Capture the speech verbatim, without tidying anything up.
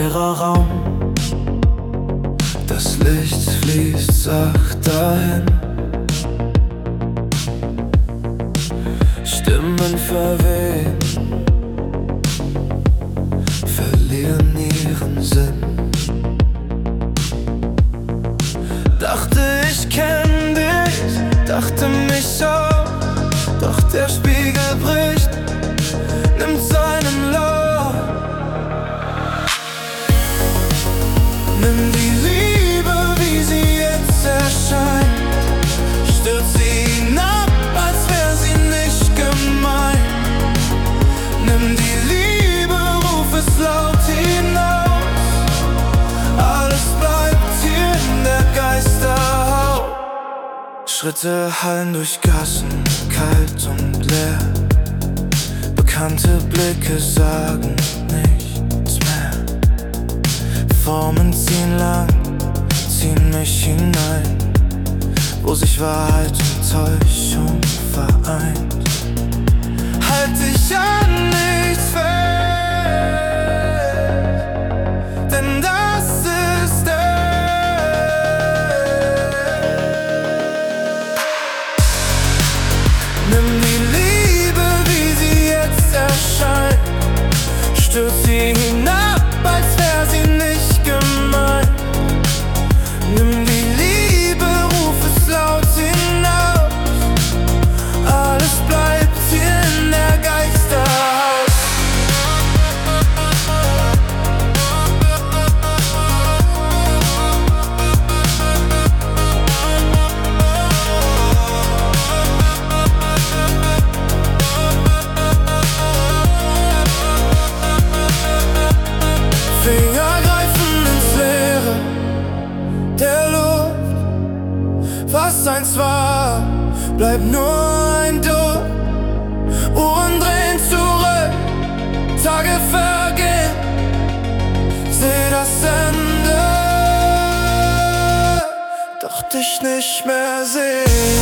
leerer Raum. Das Licht fließt sacht dahin. Stimmen verwehen, verlieren ihren Sinn. Dachte ich kenn dich, dachte mich auch, doch der Spiegel bricht, nimmt seinen Lauf. Nimm die Liebe, wie sie jetzt erscheint, stürzt sie hinab, als wär sie nicht gemeint. Nimm die Liebe, ruf es laut hinaus, alles bleibt hier in der Geisterhaut. Schritte hallen durch Gassen, kalt und leer. Bekannte Blicke sagen nichts mehr. Formen ziehen lang, ziehen mich hinein, wo sich Wahrheit und Täuschung vereint. Halt dich an nichts fest, denn das ist es. Nimm die Liebe, wie sie jetzt erscheint, stürzt sie hinab, als wär sie nicht gemeint. Nimm die Liebe, ruf es laut hinaus, alles bleibt hier in der Geisterhaut. Finger greifen ins Leere der Luft. Was eins war, bleibt nur ein Duft. Uhren drehen zurück, Tage vergehen, seh das Ende, doch dich nicht mehr sehen.